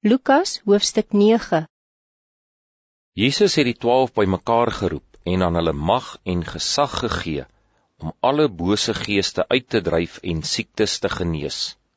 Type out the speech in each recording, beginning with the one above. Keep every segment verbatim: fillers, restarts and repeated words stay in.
Lukas hoofstuk nege. Jesus het die twaalf bymekaar geroep en aan hulle mag en gesag gegee om alle bose geeste uit te dryf en siektes te genees.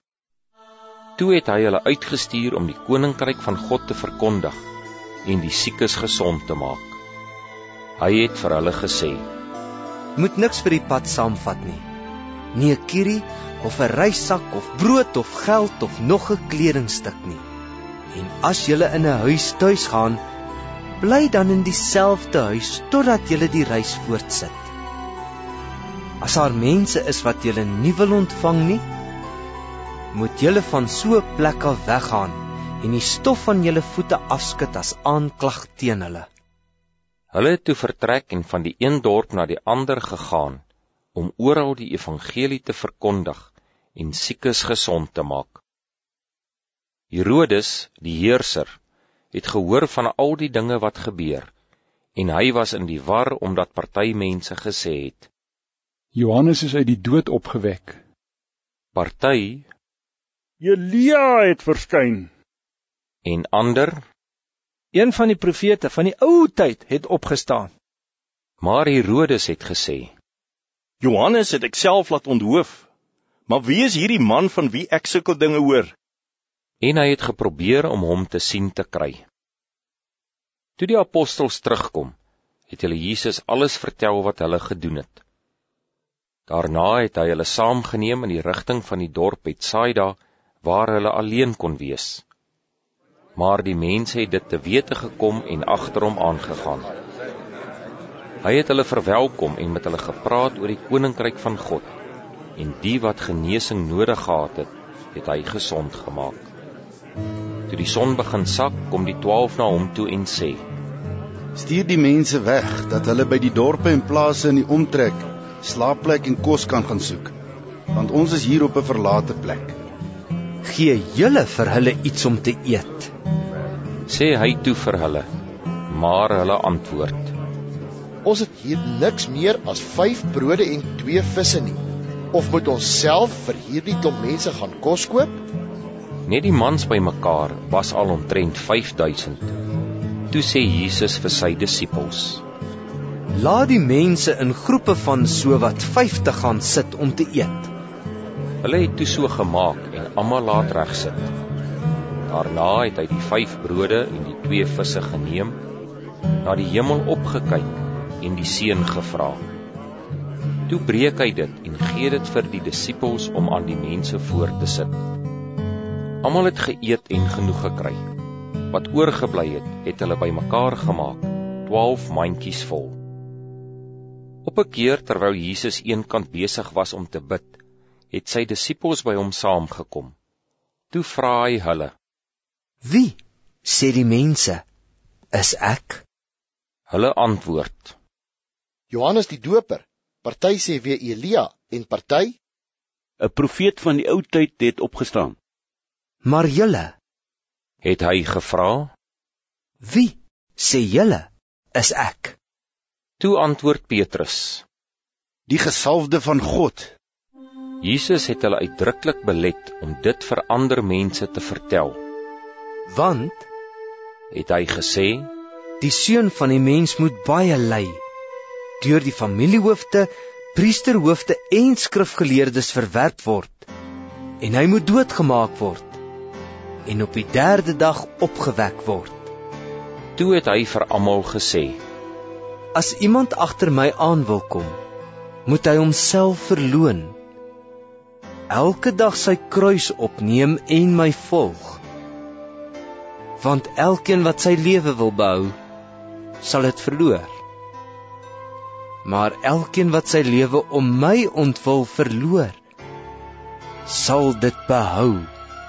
Toe het hy hulle uitgestuur om die koninkryk van God te verkondig en die siekes gesond te maak. Hy het vir hulle gesê: Moet niks vir die pad saamvat nie. Nie 'n kierie of 'n reissak of brood of geld of nog 'n kledingstuk nie. En as julle in 'n huis tuis gaan, bly dan in dieselfde huis totdat julle die reis voortsit. As daar mense is wat julle nie wil ontvang nie, moet julle van so 'n plek af weggaan en die stof van julle voete afskud as aanklag teen hulle. Hulle het toe vertrek en van die een dorp na die ander gegaan om oral die evangelie te verkondig en siekes gesond te maak. Herodes, die heerser, het gehoor van al die dinge wat gebeur, en hy was in die war omdat party mense gesê het: Johannes is uit die dood opgewek. Party, Elia het verskyn. en ander, Een van die profete van die ou tyd het opgestaan. maar Herodes het gesê: Johannes het ek self laat onthoof. Maar wie is hierdie man van wie ek sulke dinge hoor? En hy het geprobeer om hom te sien te kry. Toe die apostels terugkom, het hulle Jesus alles vertel wat hulle gedoen het. Daarna het hy hulle saamgeneem in die rigting van die dorp Betsaida, waar hulle alleen kon wees. Maar die mense het dit te wete gekom en agter hom aangegaan. Hy het hulle verwelkom en met hulle gepraat oor die koninkryk van God, en die wat genesing nodig gehad het, het hy gesond gemaak. Toe die son begin sak, kom die twaalf na hom toe en sê: Stuur die mense weg, dat hulle by die dorpe en plase in die omtrek slaapplek en kos kan gaan soek, want ons is hier op 'n verlate plek. Gee julle vir hulle iets om te eet. Sê hy toe vir hulle, maar hulle antwoord: Ons het hier niks meer as vyf brode en twee visse nie. Of moet ons self vir hierdie klomp mense gaan kos koop? Net die mans bymekaar was al omtrent vyfduisend. Toe sê Jesus vir sy disippels: Laat die mense in groepe van so wat vyftig gaan sit om te eet. Hulle het toe so gemaak en almal laat regsit. Daarna het hy die vyf brode en die twee visse geneem, na die hemel opgekyk en die seën gevra. Toe breek hy dit en gee dit vir die disippels om aan die mense voor te sit. Almal het geëet en genoeg gekry. Wat oorgebly het, het hulle bymekaar gemaak, twaalf mandjies vol. Op 'n keer terwyl Jesus eenkant besig was om te bid, het sy disippels by hom saamgekom. Toe vra hy hulle: Wie, sê die mense, is ek? Hulle antwoord: Johannes die Doper, party sê weer Elia en party 'n profeet van die ou tyd het opgestaan. Maar julle, het hy gevra. wie, sê julle, is ek? Toe antwoord Petrus: Die gesalfde van God. Jesus het hulle uitdruklik belet om dit vir ander mense te vertel. Want, Het hy gesê, die seun van die mens moet baie ly, deur die familiehoofde, priesterhoofde en skrifgeleerdes verwerp word, en hy moet doodgemaak word, en op die derde dag opgewek word. toe het hy vir almal gesê: As iemand agter my aan wil kom, moet hy homself verloon, elke dag sy kruis opneem en my volg. Want elkeen wat sy lewe wil behou, sal dit verloor. Maar elkeen wat sy lewe om my ontwil verloor, sal dit behou.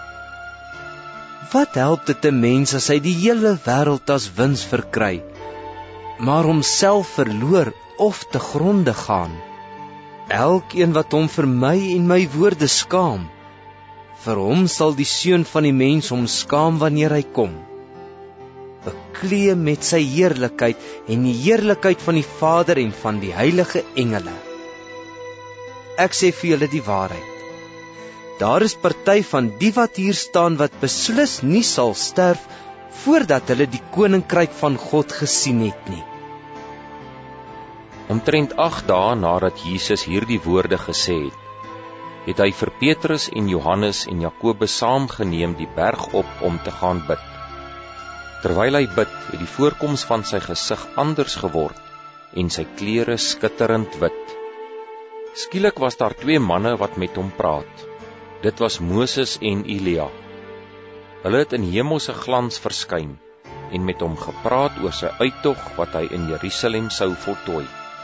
Wat help dit 'n mens as hy die hele wêreld as wins verkry, maar homself verloor of te gronde gaan? Elkeen wat hom vir my en my woorde skaam, vir hom sal die seun van die mens hom skaam wanneer hy kom, beklee met sy heerlikheid en die heerlikheid van die Vader en van die heilige engele. Ek sê vir julle die waarheid, Daar is party van die wat hier staan wat beslis nie sal sterf voordat hulle die koninkryk van God gesien het nie. Omtrent agt dae nadat Jesus hierdie woorde gesê het, het hy vir Petrus en Johannes en Jakobus saamgeneem die berg op om te gaan bid. Terwyl hy bid, het die voorkoms van sy gesig anders geword en sy klere skitterend wit. Skielik was daar twee manne wat met hom praat. Dit was Moses en Elia. Hulle het in hemelse glans verskyn en met hom gepraat oor sy uittog wat hy in Jerusalem sou voltooi.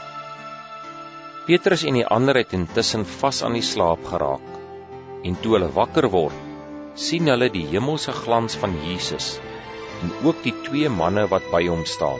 Petrus en die ander het intussen vas aan die slaap geraak, en toe hulle wakker word, sien hulle die hemelse glans van Jesus en ook die twee manne wat by hom staan.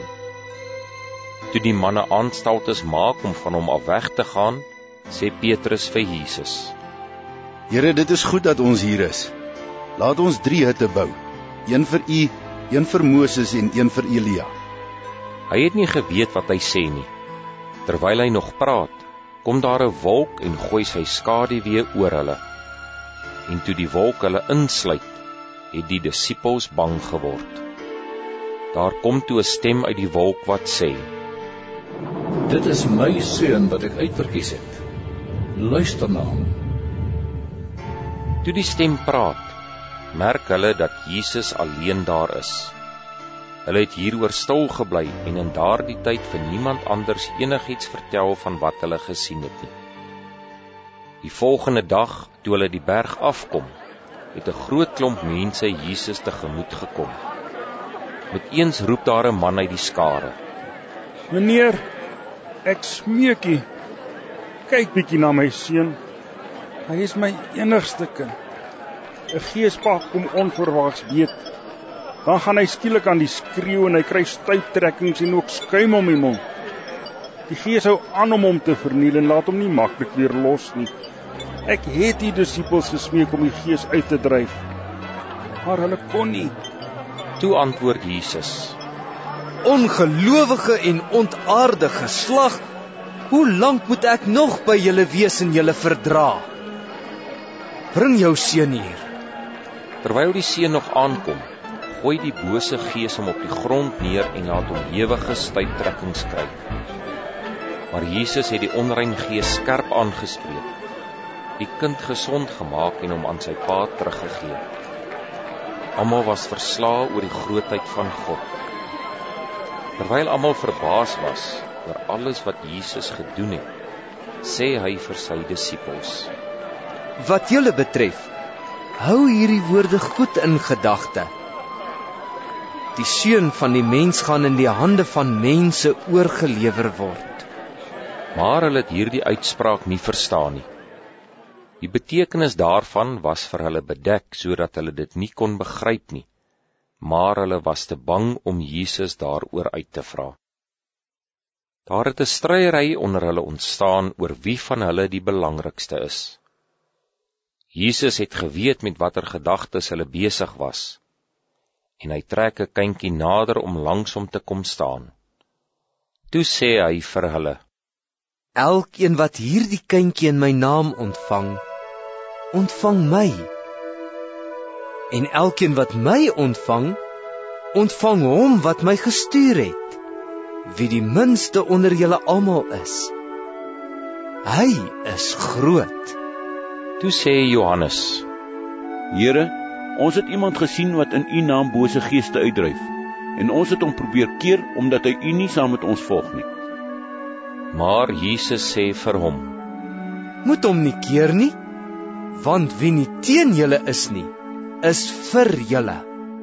Toe die manne aanstaltes maak om van hom af weg te gaan, sê Petrus vir Jesus: Here, dit is goed dat ons hier is. Laat ons drie hutte bou, een vir u, een vir Moses en een vir Elia. Hy het nie geweet wat hy sê nie. Terwyl hy nog praat, kom daar 'n wolk en gooi sy skaduwee oor hulle. En toe die wolk hulle insluit, het die disippels bang geword. Daar kom toe 'n stem uit die wolk wat sê: Dit is my seun wat ek uitverkies het. Luister na hom. Toe die stem praat, merk hulle dat Jesus alleen daar is. Hulle het hieroor stil gebly en in daardie tyd vir niemand anders enigiets vertel van wat hulle gesien het nie. Die volgende dag, toe hulle die berg afkom, het 'n groot klomp mense Jesus tegemoet gekom. Met eens roep daar 'n man uit die skare: Meneer, ek smeek u, kyk bietjie na my seun. Hy is my enigste kind. 'n Geespa kom onverwags weet. Dan gaan hy skielik aan die skreeu en hy kry stuiptrekkings en ook skuim om die mond. Die gees hou aan om hom te verniel en laat hom nie maklik weer los nie. Ek het die disippels gesmeek om die gees uit te dryf, maar hulle kon nie. Toe antwoord Jesus: Ongelowige en ontaarde geslag, hoe lank moet ek nog by julle wees en julle verdra? Bring jou seun hier. Terwyl die seun nog aankom, gooi die bose gees hom op die grond neer en laat hom ewige stuiptrekkings kry. Maar Jesus het die onrein gees skerp aangespreek, die kind gesond gemaak en hom aan sy pa teruggegee. Almal was verslae oor die grootheid van God. Terwyl almal verbaas was oor alles wat Jesus gedoen het, sê hy vir sy disippels: Wat julle betref, hou hierdie woorde goed in gedagte. Die seun van die mens gaan in die hande van mense oorgelewer word. Maar hulle het hierdie uitspraak nie verstaan nie. Die betekenis daarvan was vir hulle bedek, sodat hulle dit nie kon begryp nie, maar hulle was te bang om Jesus daaroor uit te vra. Daar het 'n stryery onder hulle ontstaan oor wie van hulle die belangrikste is. Jesus het geweet met watter gedagtes hulle besig was, en hy trek 'n kindjie nader om langs hom te kom staan. Toe sê hy vir hulle: Elkeen wat hierdie kindjie in my naam ontvang, ontvang my. En elkeen wat my ontvang, ontvang hom wat my gestuur het. Wie die minste onder julle almal is, hy is groot. Toe sê Johannes: Here, ons het iemand gesien wat in u naam bose geeste uitdryf, en ons het hom probeer keer omdat hy u nie saam met ons volg nie. Maar Jesus sê vir hom: Moet hom nie keer nie, want wie nie teen julle is nie, is vir julle.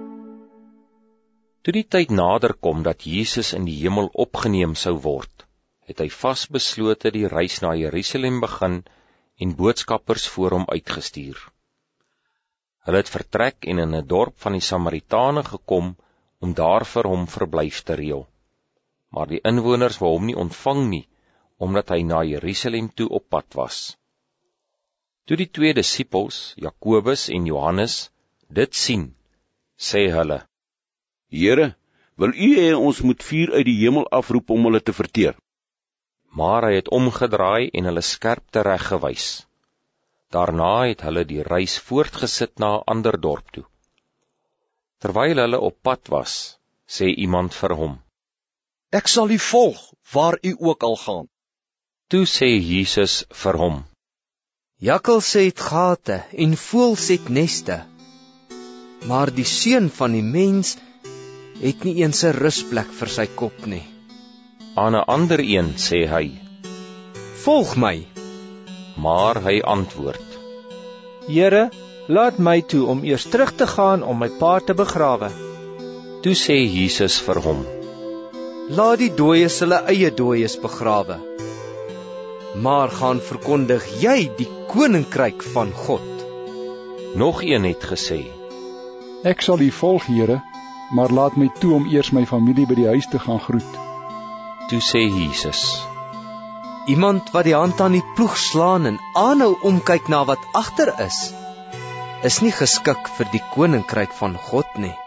Toe die tyd nader kom dat Jesus in die hemel opgeneem sou word, het hy vasbeslote die reis na Jerusalem begin en boodskappers voor hom uitgestuur. Hulle het vertrek en in 'n dorp van die Samaritane gekom om daar vir hom verblyf te reël. Maar die inwoners wou hom nie ontvang nie, omdat hy na Jerusalem toe op pad was. Toe die twee disippels, Jakobus en Johannes, dit sien, sê hulle: Here, wil u hê ons moet vuur uit die hemel afroep om hulle te verteer? Maar hy het omgedraai en hulle skerp tereggewys. Daarna het hulle die reis voortgesit na 'n ander dorp toe. Terwyl hulle op pad was, sê iemand vir hom: Ek sal u volg, waar u ook al gaan. Toe sê Jesus vir hom: Jakkals het gate en voëls het neste, maar die seun van die mens het nie eens 'n rusplek vir sy kop nie. Aan 'n ander een sê hy: Volg my. Maar hy antwoord: Here, laat my toe om eers terug te gaan om my pa te begrawe. Toe sê Jesus vir hom: Laat die dooies hulle eie dooies begrawe. Maar gaan verkondig jy die koninkryk van God. Nog een het gesê: Ek sal u volg, Here, maar laat my toe om eers my familie by die huis te gaan groet. Toe sê Jesus: Iemand wat die hand aan die ploeg slaan en aanhou omkyk na wat agter is, is nie geskik vir die koninkryk van God nie.